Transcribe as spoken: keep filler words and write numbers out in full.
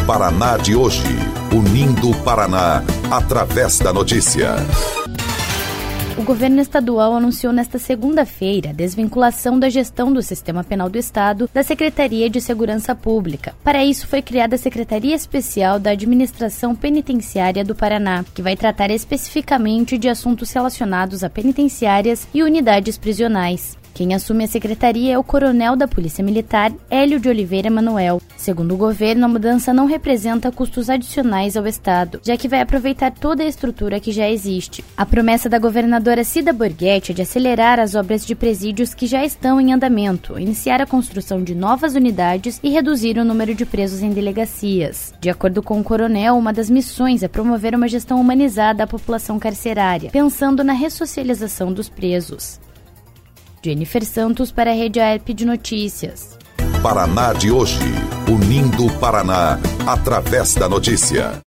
Paraná de hoje, unindo o Paraná através da notícia. O governo estadual anunciou nesta segunda-feira a desvinculação da gestão do Sistema Penal do Estado da Secretaria de Segurança Pública. Para isso, foi criada a Secretaria Especial da Administração Penitenciária do Paraná, que vai tratar especificamente de assuntos relacionados a penitenciárias e unidades prisionais. Quem assume a secretaria é o coronel da Polícia Militar, Hélio de Oliveira Manuel. Segundo o governo, a mudança não representa custos adicionais ao Estado, já que vai aproveitar toda a estrutura que já existe. A promessa da governadora Cida Borghetti é de acelerar as obras de presídios que já estão em andamento, iniciar a construção de novas unidades e reduzir o número de presos em delegacias. De acordo com o coronel, uma das missões é promover uma gestão humanizada à população carcerária, pensando na ressocialização dos presos. Jennifer Santos para a Rede A E P de Notícias. Paraná de hoje, unindo o Paraná através da notícia.